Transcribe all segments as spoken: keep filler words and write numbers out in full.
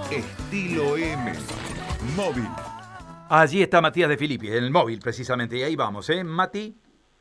Estilo M. Móvil. Allí está Matías de Filippi, en el móvil precisamente, y ahí vamos, ¿eh, Mati?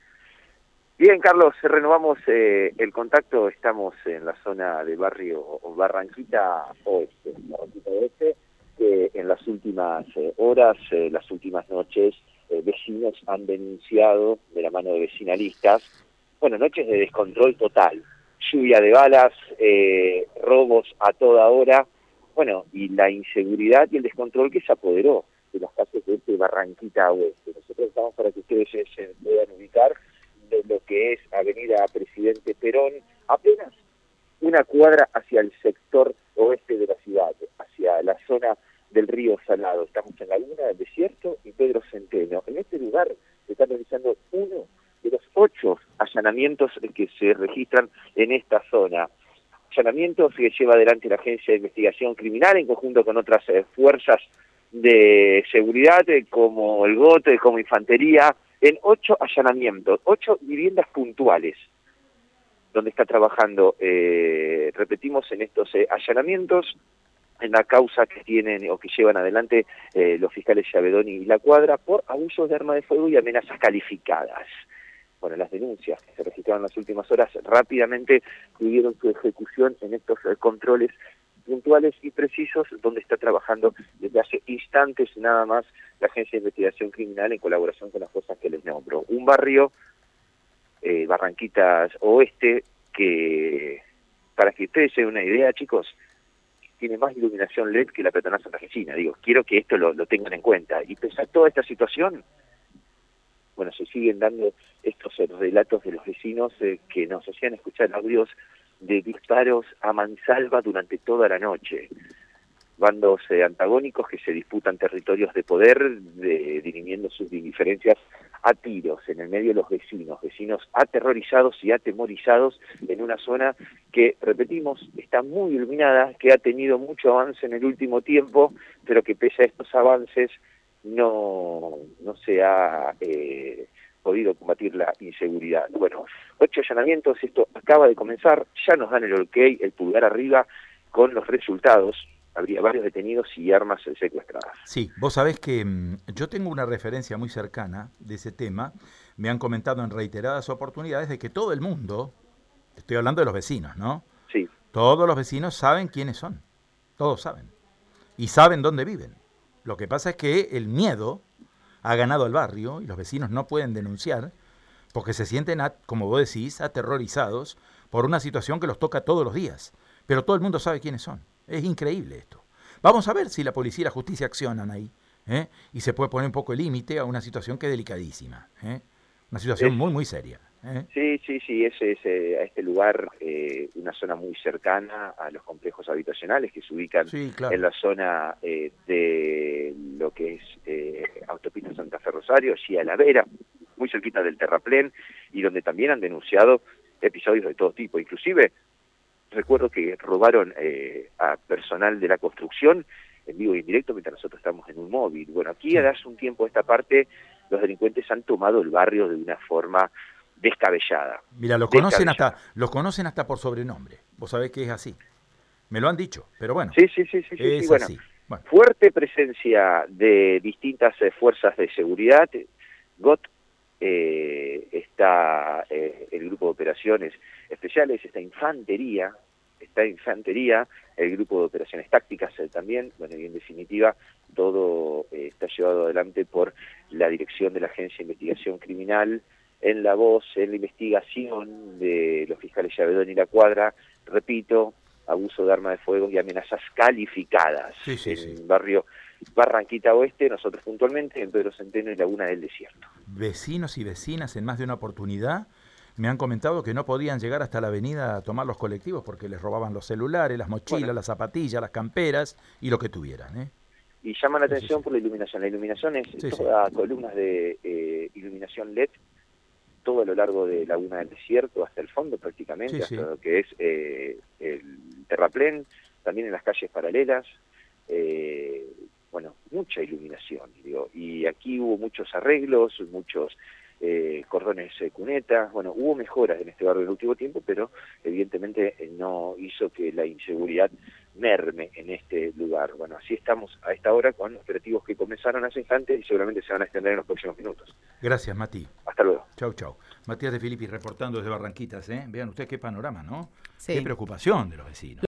Bien, Carlos, renovamos eh, el contacto, estamos en la zona del barrio Barranquita Oeste, Barranquita Oeste, que en las últimas eh, horas, eh, las últimas noches, eh, vecinos han denunciado de la mano de vecinalistas, bueno, noches de descontrol total, lluvia de balas, eh, robos a toda hora, bueno, y la inseguridad y el descontrol que se apoderó de las calles de este Barranquita Oeste. Nosotros estamos para que ustedes se, se puedan ubicar de lo que es Avenida Presidente Perón, apenas una cuadra hacia el sector oeste de la ciudad, hacia la zona del río Salado. Estamos en Laguna del Desierto y Pedro Centeno. En este lugar se está realizando uno de los ocho allanamientos que se registran en esta zona. Allanamientos que lleva adelante la Agencia de Investigación Criminal en conjunto con otras eh, fuerzas de seguridad, eh, como el G O T, como Infantería, en ocho allanamientos, ocho viviendas puntuales, donde está trabajando, eh, repetimos, en estos eh, allanamientos, en la causa que tienen o que llevan adelante eh, los fiscales Yavedoni y La Cuadra por abusos de arma de fuego y amenazas calificadas. Bueno, las denuncias que se registraron en las últimas horas rápidamente tuvieron su ejecución en estos eh, controles puntuales y precisos, donde está trabajando desde hace instantes nada más la Agencia de Investigación Criminal en colaboración con las fuerzas que les nombro. Un barrio, eh, Barranquitas Oeste, que, para que ustedes se den una idea, chicos, tiene más iluminación L E D que la peatonal santafesina. Digo, quiero que esto lo, lo tengan en cuenta. Y pese a toda esta situación, bueno, se siguen dando estos eh, relatos de los vecinos eh, que nos hacían escuchar audios de disparos a mansalva durante toda la noche. Bandos eh, antagónicos que se disputan territorios de poder, de, dirimiendo sus diferencias a tiros en el medio de los vecinos, vecinos aterrorizados y atemorizados en una zona que, repetimos, está muy iluminada, que ha tenido mucho avance en el último tiempo, pero que pese a estos avances no, no se ha eh, podido combatir la inseguridad. Bueno, ocho allanamientos, esto acaba de comenzar, ya nos dan el ok, el pulgar arriba con los resultados. Habría varios detenidos y armas secuestradas. Sí, vos sabés que mmm, yo tengo una referencia muy cercana de ese tema. Me han comentado en reiteradas oportunidades de que todo el mundo, estoy hablando de los vecinos, ¿no? Sí. Todos los vecinos saben quiénes son, todos saben, y saben dónde viven. Lo que pasa es que el miedo ha ganado el barrio y los vecinos no pueden denunciar porque se sienten, como vos decís, aterrorizados por una situación que los toca todos los días. Pero todo el mundo sabe quiénes son. Es increíble esto. Vamos a ver si la policía y la justicia accionan ahí, ¿eh? Y se puede poner un poco el límite a una situación que es delicadísima, ¿eh? Una situación es, muy, muy seria, ¿eh? Sí, sí, sí, es, es eh, a este lugar eh, una zona muy cercana a los complejos habitacionales que se ubican sí, claro. en la zona eh, de lo que es eh, Autopista Santa Fe Rosario, allí a la vera, muy cerquita del terraplén, y donde también han denunciado episodios de todo tipo, inclusive recuerdo que robaron eh, a personal de la construcción en vivo y en directo mientras nosotros estamos en un móvil. Bueno, aquí sí. hace un tiempo esta parte los delincuentes han tomado el barrio de una forma descabellada. Mira, lo conocen hasta los conocen hasta por sobrenombre. Vos sabés que es así. Me lo han dicho, pero bueno. Sí, sí, sí, sí, es sí, bueno, así. Bueno. Fuerte presencia de distintas eh, fuerzas de seguridad. G O T eh, está eh, el grupo de operaciones especiales, está infantería, está infantería, el grupo de operaciones tácticas eh, también, bueno, y en definitiva todo eh, está llevado adelante por la dirección de la Agencia de Investigación Criminal, en la voz, en la investigación de los fiscales Yavedoni y La Cuadra, repito, abuso de arma de fuego y amenazas calificadas sí, sí, en sí. el barrio Barranquita Oeste, nosotros puntualmente en Pedro Centeno y Laguna del Desierto. Vecinos y vecinas en más de una oportunidad me han comentado que no podían llegar hasta la avenida a tomar los colectivos porque les robaban los celulares, las mochilas, bueno. las zapatillas, las camperas y lo que tuvieran, ¿eh? Y llama la sí, atención sí, sí. por la iluminación. La iluminación es sí, toda sí. columnas de eh, iluminación L E D, todo a lo largo de Laguna del Desierto, hasta el fondo prácticamente, sí, hasta sí. lo que es eh, el terraplén, también en las calles paralelas, eh, bueno, mucha iluminación, digo, y aquí hubo muchos arreglos, muchos eh, cordones eh, cunetas, bueno, hubo mejoras en este barrio en el último tiempo, pero evidentemente eh, no hizo que la inseguridad merme en este lugar. Bueno, así estamos a esta hora con operativos que comenzaron hace instantes y seguramente se van a extender en los próximos minutos. Gracias, Mati. Hasta luego. Chau, chau. Matías de Filippi reportando desde Barranquitas, ¿eh? Vean ustedes qué panorama, ¿no? Sí. Qué preocupación de los vecinos.